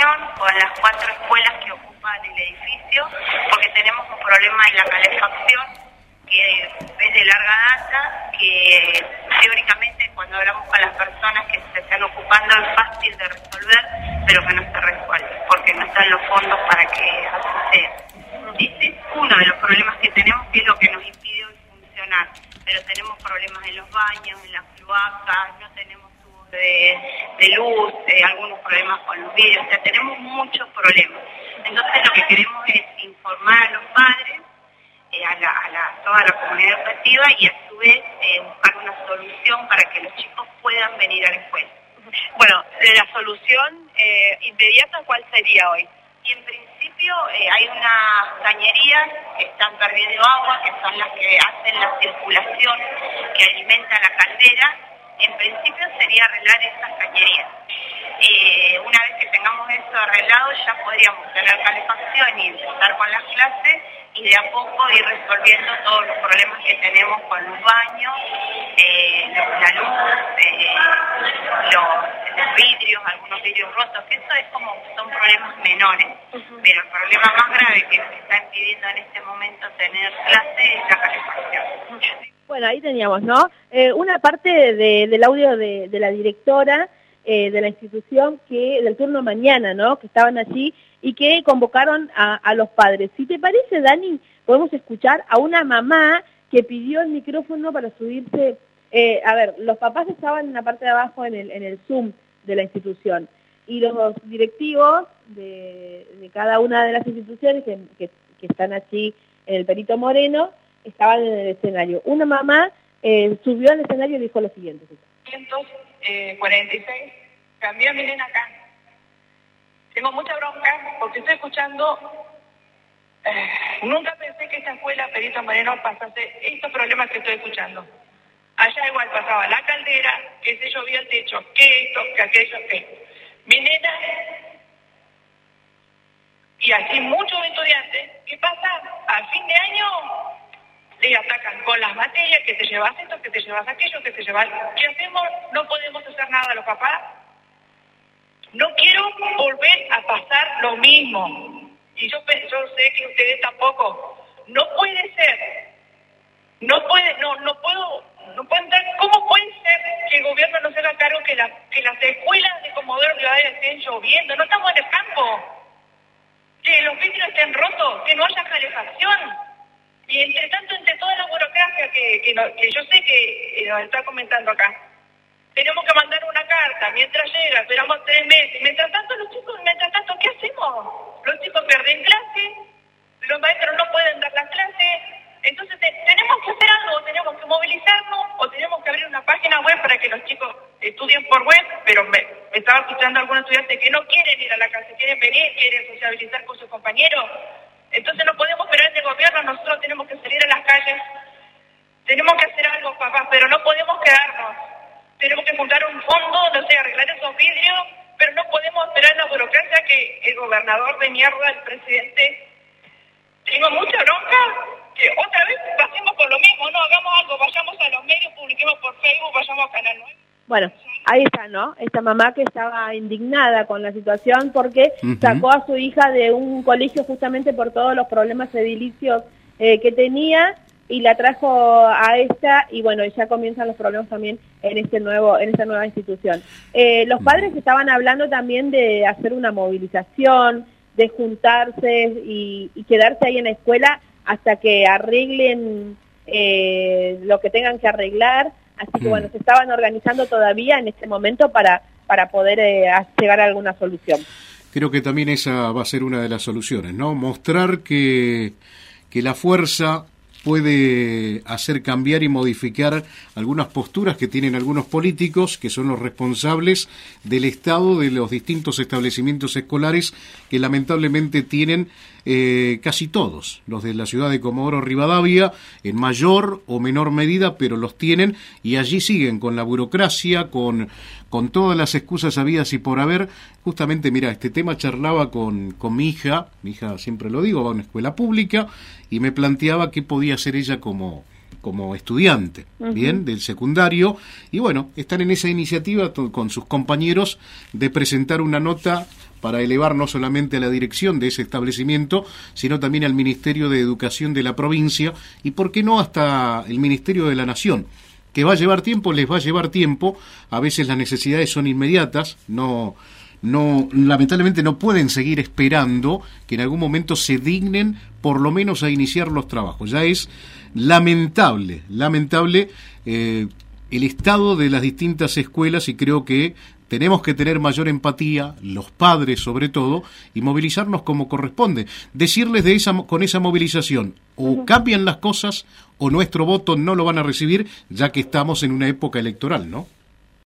reunión con las 4 escuelas que ocupan el edificio, porque tenemos un problema en la calefacción que es de larga data, que teóricamente cuando hablamos con las personas que se están ocupando es fácil de resolver, pero que no se resuelve, porque no están los fondos para que así sea. Este es uno de los problemas que tenemos, que es lo que nos impide hoy funcionar, pero tenemos problemas en los baños, en las cloacas, no tenemos tubos de luz, algunos problemas con los vidrios, o sea, tenemos muchos problemas. Entonces lo que queremos es informar a los padres, a toda la comunidad educativa, y a su vez buscar una solución para que los chicos puedan venir a la escuela. Bueno, la solución inmediata, ¿cuál sería hoy? Y en principio hay unas cañerías que están perdiendo agua, que son las que hacen la circulación, que alimenta la caldera. En principio sería arreglar esas cañerías. Una vez que tengamos eso arreglado, ya podríamos tener calefacción y empezar con las clases, y de a poco ir resolviendo todos los problemas que tenemos con los baños, la luz, los vidrios, algunos vidrios rotos, que eso es como, son problemas menores, pero el problema más grave que nos está impidiendo en este momento tener clase es la calefacción. Bueno, ahí teníamos, ¿no? Una parte del audio de la directora de la institución, que del turno mañana, ¿no? Que estaban allí y que convocaron a los padres. Si te parece, Dani, podemos escuchar a una mamá que pidió el micrófono para subirse. A ver, los papás estaban en la parte de abajo en el Zoom de la institución, y los directivos de cada una de las instituciones que están allí en el Perito Moreno estaban en el escenario. Una mamá subió al escenario y dijo lo siguiente. 146, cambié a mi nena acá. Tengo mucha bronca porque estoy escuchando, nunca pensé que esta escuela Perito Moreno pasase estos problemas que estoy escuchando. Allá igual pasaba la caldera, que se llovía el techo, que esto, que aquello, que... Mi nena, y así muchos estudiantes, ¿qué pasa? A fin de año le atacan con las materias, que te llevas esto, que te llevas aquello, que te llevas... ¿Qué hacemos? No podemos hacer nada los papás. No quiero volver a pasar lo mismo. Y yo sé que ustedes tampoco. No puede ser. No puedo entender cómo puede ser que el gobierno no se haga cargo que las escuelas de Comodoro Rivadavia estén lloviendo. No estamos en el campo. Que los vidrios estén rotos, que no haya calefacción. Y entre tanto, entre toda la burocracia que yo sé que nos está comentando acá, tenemos que mandar una carta, mientras llega, esperamos 3 meses. Mientras tanto, ¿qué hacemos? Los chicos pierden clase, los maestros no pueden dar las clases. Entonces, tenemos que hacer algo, tenemos que movilizarnos, o tenemos que abrir una página web para que los chicos estudien por web, pero me estaba escuchando algunos estudiantes que no quieren ir a la clase, quieren venir, quieren sociabilizar con sus compañeros. Entonces no podemos esperar del gobierno, nosotros tenemos que salir a las calles, tenemos que hacer algo, papás, pero no podemos quedarnos. Tenemos que juntar un fondo, no sé, arreglar esos vidrios, pero no podemos esperar la burocracia que el gobernador de mierda, el presidente. Tengo mucha bronca, que otra vez pasemos por lo mismo, no hagamos algo, vayamos a los medios, publiquemos por Facebook, vayamos a Canal 9. Bueno, ahí está, ¿no? Esta mamá que estaba indignada con la situación porque sacó a su hija de un colegio justamente por todos los problemas edilicios que tenía, y la trajo a esta, y bueno, ya comienzan los problemas también en esta nueva institución. Los padres estaban hablando también de hacer una movilización, de juntarse y quedarse ahí en la escuela hasta que arreglen lo que tengan que arreglar. Así que bueno, se estaban organizando todavía en este momento para poder llegar a alguna solución. Creo que también esa va a ser una de las soluciones, ¿no? Mostrar que la fuerza puede hacer cambiar y modificar algunas posturas que tienen algunos políticos, que son los responsables del estado de los distintos establecimientos escolares que lamentablemente tienen casi todos, los de la ciudad de Comodoro Rivadavia, en mayor o menor medida, pero los tienen, y allí siguen con la burocracia, con todas las excusas habidas y por haber. Justamente, mira, este tema charlaba con mi hija siempre lo digo, va a una escuela pública, y me planteaba qué podía hacer ella como estudiante, bien, del secundario, y bueno, están en esa iniciativa con sus compañeros de presentar una nota para elevar no solamente a la dirección de ese establecimiento, sino también al Ministerio de Educación de la provincia y, ¿por qué no?, hasta el Ministerio de la Nación. Que va a llevar tiempo, les va a llevar tiempo, a veces las necesidades son inmediatas, lamentablemente no pueden seguir esperando que en algún momento se dignen por lo menos a iniciar los trabajos. Ya es lamentable el estado de las distintas escuelas, y creo que tenemos que tener mayor empatía, los padres sobre todo, y movilizarnos como corresponde. Decirles con esa movilización, o cambian las cosas o nuestro voto no lo van a recibir, ya que estamos en una época electoral, ¿no?